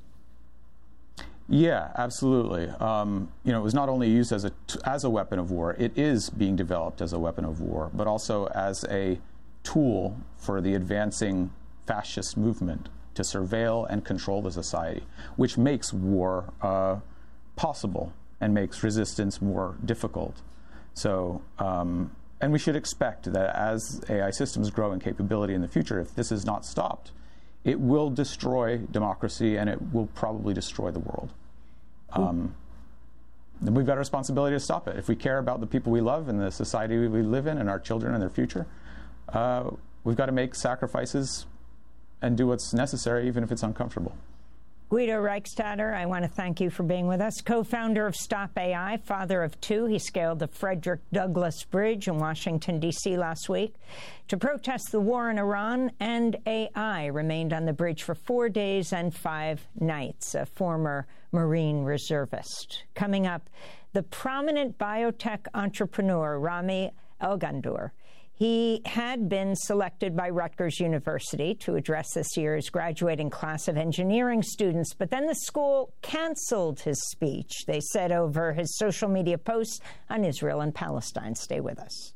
Yeah, absolutely. It was not only used as a weapon of war, it is being developed as a weapon of war, but also as a tool for the advancing fascist movement to surveil and control the society, which makes war possible and makes resistance more difficult. So, and we should expect that as AI systems grow in capability in the future, if this is not stopped, it will destroy democracy and it will probably destroy the world. Then we've got a responsibility to stop it. If we care about the people we love and the society we live in and our children and their future, we've got to make sacrifices and do what's necessary, even if it's uncomfortable. Guido Reichstatter, I want to thank you for being with us. Co-founder of Stop AI, father of two. He scaled the Frederick Douglass Bridge in Washington, D.C. last week to protest the war in Iran, and AI remained on the bridge for 4 days and 5 nights, a former Marine reservist. Coming up, the prominent biotech entrepreneur Rami Elgandour. He had been selected by Rutgers University to address this year's graduating class of engineering students, but then the school canceled his speech, they said, over his social media posts on Israel and Palestine. Stay with us.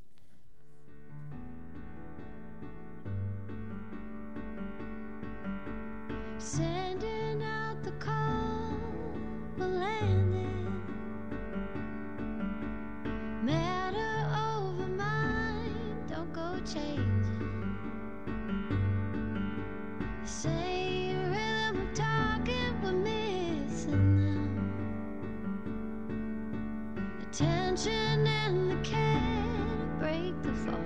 Sending out the call, we're landing. Matter over mind, don't go changing. Same rhythm of talking, we're missing now. Attention and the care break the fall.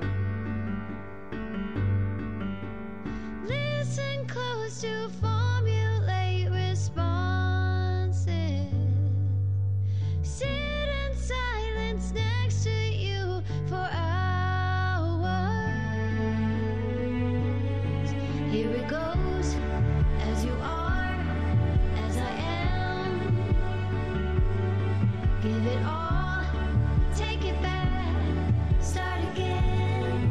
Listen close to formulate responses. Sit in silence next to you for hours. Here it goes, as you are, as I am. Give it all, take it back, start again.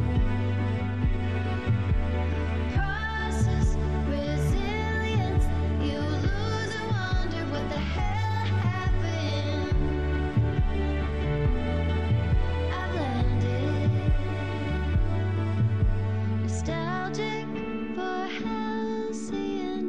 Process resilience, you lose and wonder what the hell happened. I've landed, nostalgic for halcyon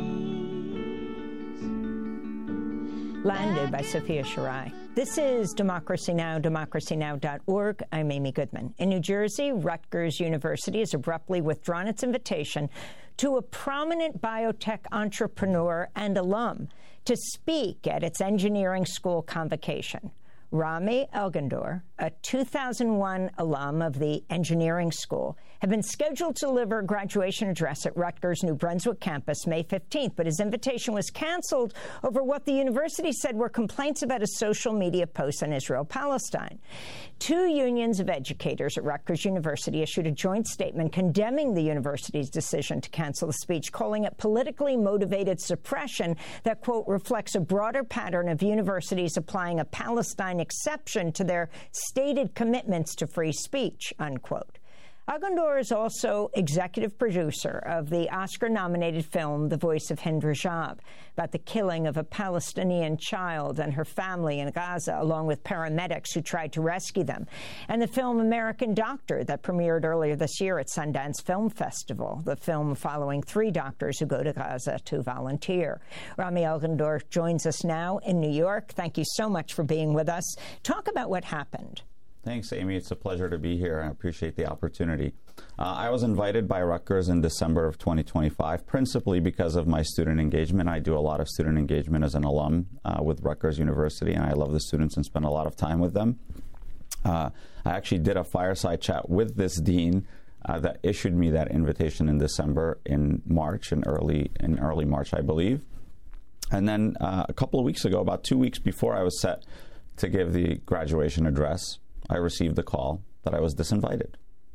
days. Landed by Sophia Shirai. This is Democracy Now!, democracynow.org. I'm Amy Goodman. In New Jersey, Rutgers University has abruptly withdrawn its invitation to a prominent biotech entrepreneur and alum to speak at its engineering school convocation. Rami Elgandour, a 2001 alum of the engineering school, had been scheduled to deliver a graduation address at Rutgers' New Brunswick campus May 15th, but his invitation was canceled over what the university said were complaints about a social media post on Israel-Palestine. 2 unions of educators at Rutgers University issued a joint statement condemning the university's decision to cancel the speech, calling it politically motivated suppression that, quote, reflects a broader pattern of universities applying a Palestine exception to their stated commitments to free speech, unquote. Aghandor is also executive producer of the Oscar-nominated film The Voice of Hind Rajab, about the killing of a Palestinian child and her family in Gaza, along with paramedics who tried to rescue them, and the film American Doctor that premiered earlier this year at Sundance Film Festival, the film following 3 doctors who go to Gaza to volunteer. Rami Aghandor joins us now in New York. Thank you so much for being with us. Talk about what happened. Thanks, Amy. It's a pleasure to be here. I appreciate the opportunity. I was invited by Rutgers in December of 2025, principally because of my student engagement. I do a lot of student engagement as an alum with Rutgers University, and I love the students and spend a lot of time with them. I actually did a fireside chat with this dean that issued me that invitation in December, in early March, I believe. And then a couple of weeks ago, about 2 weeks before I was set to give the graduation address, I received the call that I was disinvited.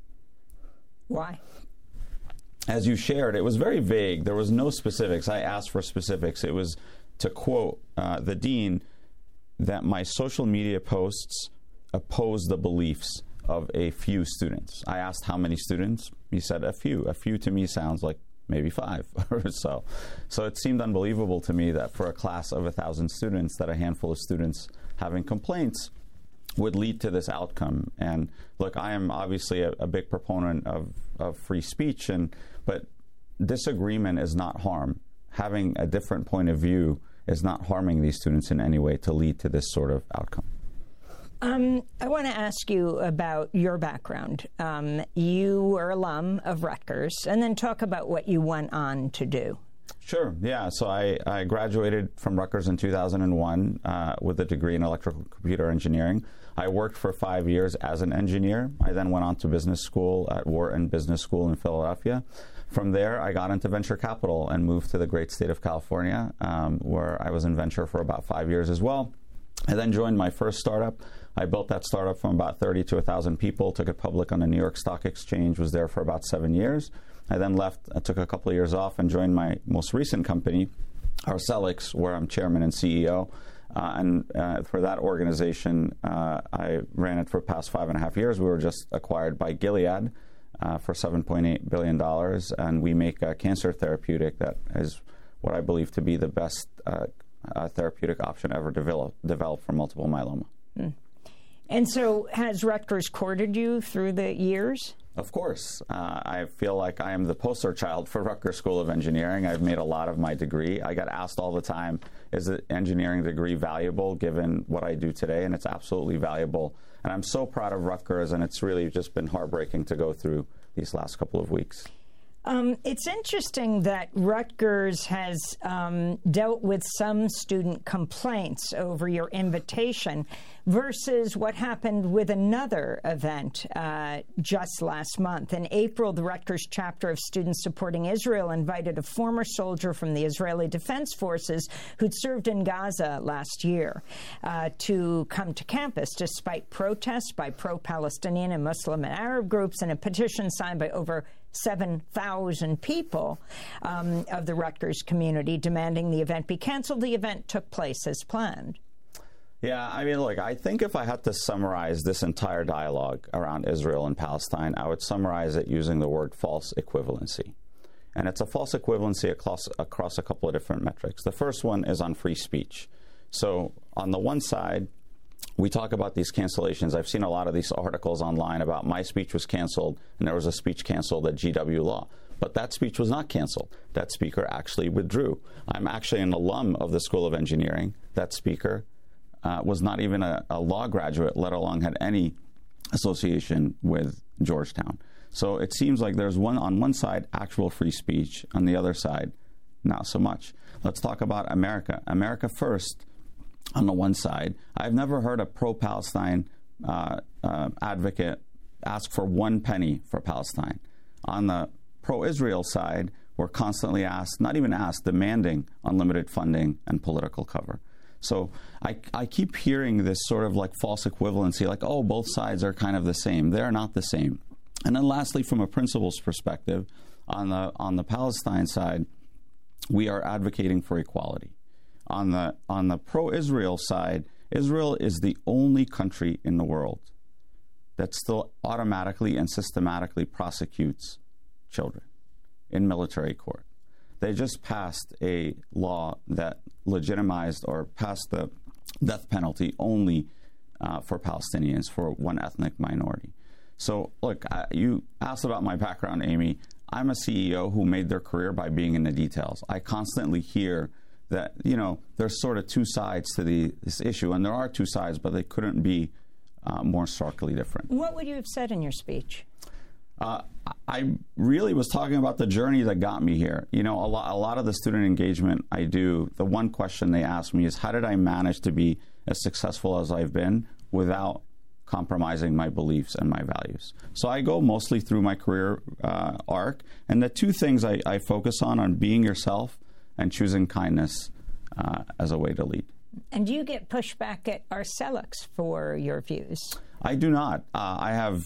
Why? As you shared, it was very vague. There was no specifics. I asked for specifics. It was to quote the dean that my social media posts oppose the beliefs of a few students. I asked how many students. He said a few. A few to me sounds like maybe 5 or so. So it seemed unbelievable to me that for a class of 1,000 students, that a handful of students having complaints would lead to this outcome. And look, I am obviously a big proponent of free speech, but disagreement is not harm. Having a different point of view is not harming these students in any way to lead to this sort of outcome. I want to ask you about your background. You were alum of Rutgers, and then talk about what you went on to do. Sure, yeah. So I graduated from Rutgers in 2001 with a degree in electrical computer engineering. I worked for 5 years as an engineer. I then went on to business school at Wharton Business School in Philadelphia. From there, I got into venture capital and moved to the great state of California, where I was in venture for about 5 years as well. I then joined my first startup. I built that startup from about 30 to 1,000 people, took it public on the New York Stock Exchange, was there for about 7 years. I then left, I took a couple of years off and joined my most recent company, Arcellx, where I'm chairman and CEO. For that organization, I ran it for the past 5.5 years. We were just acquired by Gilead for $7.8 billion, and we make a cancer therapeutic that is what I believe to be the best therapeutic option ever developed for multiple myeloma. Mm. And so has Rutgers courted you through the years? Of course. I feel like I am the poster child for Rutgers School of Engineering. I've made a lot of my degree. I get asked all the time, is the engineering degree valuable given what I do today? And it's absolutely valuable. And I'm so proud of Rutgers, and it's really just been heartbreaking to go through these last couple of weeks. It's interesting that Rutgers has dealt with some student complaints over your invitation versus what happened with another event just last month. In April, the Rutgers chapter of Students Supporting Israel invited a former soldier from the Israeli Defense Forces who'd served in Gaza last year to come to campus, despite protests by pro-Palestinian and Muslim and Arab groups and a petition signed by over 7,000 people of the Rutgers community demanding the event be canceled. The event took place as planned. Yeah, I mean, look, I think if I had to summarize this entire dialogue around Israel and Palestine, I would summarize it using the word false equivalency. And it's a false equivalency across a couple of different metrics. The first one is on free speech. So on the one side, we talk about these cancellations. I've seen a lot of these articles online about my speech was canceled and there was a speech canceled at GW Law. But that speech was not canceled. That speaker actually withdrew. I'm actually an alum of the School of Engineering. That speaker was not even a law graduate, let alone had any association with Georgetown. So it seems like there's on one side actual free speech, on the other side not so much. Let's talk about America. America First, on the one side, I've never heard a pro-Palestine advocate ask for 1 penny for Palestine. On the pro-Israel side, we're constantly asked, not even asked, demanding unlimited funding and political cover. So I keep hearing this sort of like false equivalency, like, oh, both sides are kind of the same. They're not the same. And then lastly, from a principles perspective, on the Palestine side, we are advocating for equality. On the pro-Israel side, Israel is the only country in the world that still automatically and systematically prosecutes children in military court. They just passed a law that legitimized or passed the death penalty only for Palestinians, for one ethnic minority. So, look, you asked about my background, Amy. I'm a CEO who made their career by being in the details. I constantly hear that, you know, there's sort of two sides to this issue, and there are two sides, but they couldn't be more starkly different. What would you have said in your speech? I really was talking about the journey that got me here. You know, a lot of the student engagement I do, the one question they ask me is, how did I manage to be as successful as I've been without compromising my beliefs and my values? So I go mostly through my career arc, and the two things I focus on being yourself and choosing kindness as a way to lead. And do you get pushback at Arcellx for your views? I do not. I have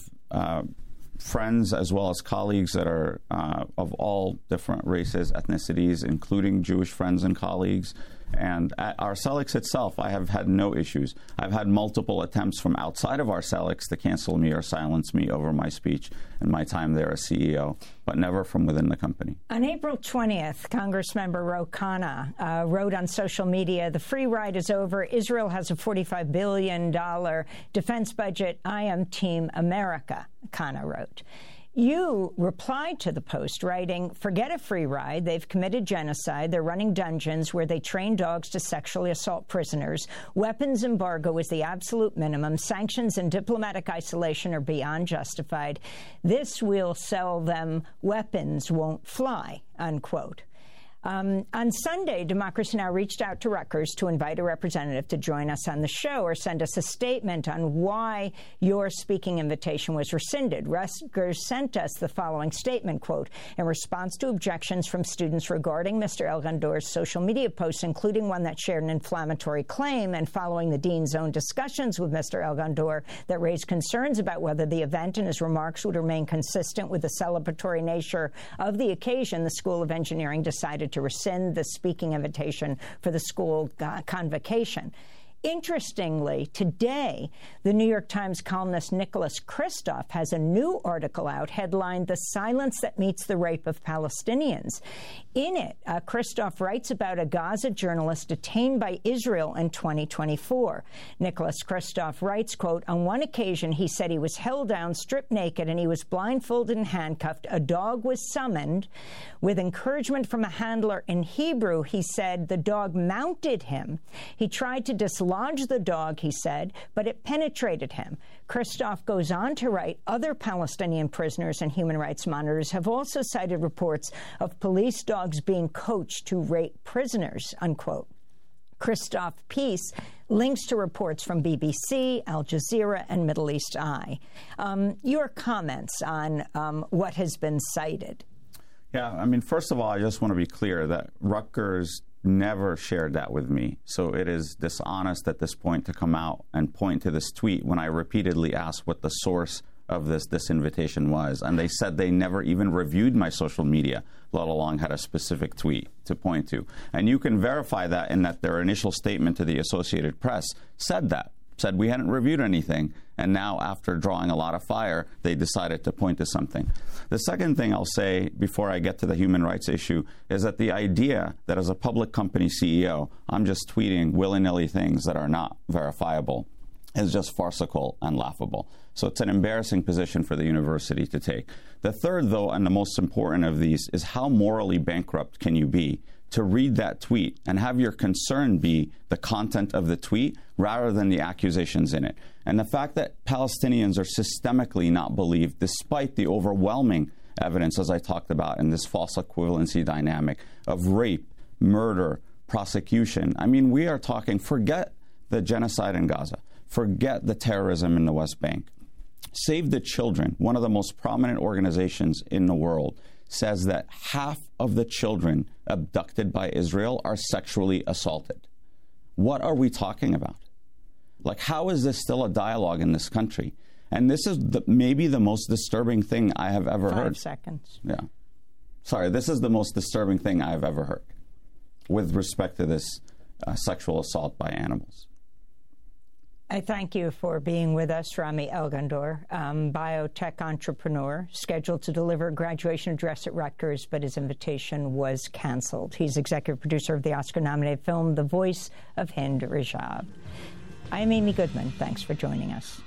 friends as well as colleagues that are of all different races, ethnicities, including Jewish friends and colleagues. And at Arcellx itself, I have had no issues. I've had multiple attempts from outside of Arcellx to cancel me or silence me over my speech and my time there as CEO, but never from within the company. On April 20th, Congressmember Ro Khanna wrote on social media, "The free ride is over. Israel has a $45 billion defense budget. I am Team America," Khanna wrote. You replied to the post, writing, "Forget a free ride. They've committed genocide. They're running dungeons where they train dogs to sexually assault prisoners. Weapons embargo is the absolute minimum. Sanctions and diplomatic isolation are beyond justified. This will sell them. Weapons won't fly," unquote. On Sunday, Democracy Now! Reached out to Rutgers to invite a representative to join us on the show or send us a statement on why your speaking invitation was rescinded. Rutgers sent us the following statement, quote, "In response to objections from students regarding Mr. El-Ghandor's social media posts, including one that shared an inflammatory claim, and following the dean's own discussions with Mr. El-Ghandor that raised concerns about whether the event and his remarks would remain consistent with the celebratory nature of the occasion, the School of Engineering decided to rescind the speaking invitation for the school convocation." Interestingly, today, the New York Times columnist Nicholas Kristof has a new article out headlined "The Silence That Meets the Rape of Palestinians." In it, Kristof writes about a Gaza journalist detained by Israel in 2024. Nicholas Kristof writes, quote, "On one occasion, he said he was held down, stripped naked, and he was blindfolded and handcuffed. A dog was summoned. With encouragement from a handler in Hebrew, he said the dog mounted him. He tried to dislodge the dog, he said, but it penetrated him." Kristof goes on to write, "Other Palestinian prisoners and human rights monitors have also cited reports of police dogs being coached to rape prisoners," unquote. Kristof's piece links to reports from BBC, Al Jazeera, and Middle East Eye. Your comments on what has been cited? Yeah, I mean, first of all, I just want to be clear that Rutgers never shared that with me. So it is dishonest at this point to come out and point to this tweet when I repeatedly asked what the source of this invitation was. And they said they never even reviewed my social media, let alone had a specific tweet to point to. And you can verify that in that their initial statement to the Associated Press said we hadn't reviewed anything, and now after drawing a lot of fire, they decided to point to something. The second thing I'll say before I get to the human rights issue is that the idea that as a public company CEO, I'm just tweeting willy-nilly things that are not verifiable is just farcical and laughable. So it's an embarrassing position for the university to take. The third, though, and the most important of these, is how morally bankrupt can you be to read that tweet and have your concern be the content of the tweet rather than the accusations in it. And the fact that Palestinians are systemically not believed, despite the overwhelming evidence, as I talked about, in this false equivalency dynamic of rape, murder, prosecution. I mean, we are talking, forget the genocide in Gaza, forget the terrorism in the West Bank. Save the Children, one of the most prominent organizations in the world, says that half of the children abducted by Israel are sexually assaulted. What are we talking about? Like, how is this still a dialogue in this country? And this is maybe the most disturbing thing I have ever heard. 5 seconds. Yeah. Sorry, this is the most disturbing thing I've ever heard with respect to this sexual assault by animals. I thank you for being with us, Rami Elghandour, biotech entrepreneur, scheduled to deliver a graduation address at Rutgers, but his invitation was canceled. He's executive producer of the Oscar-nominated film The Voice of Hind Rajab. I'm Amy Goodman. Thanks for joining us.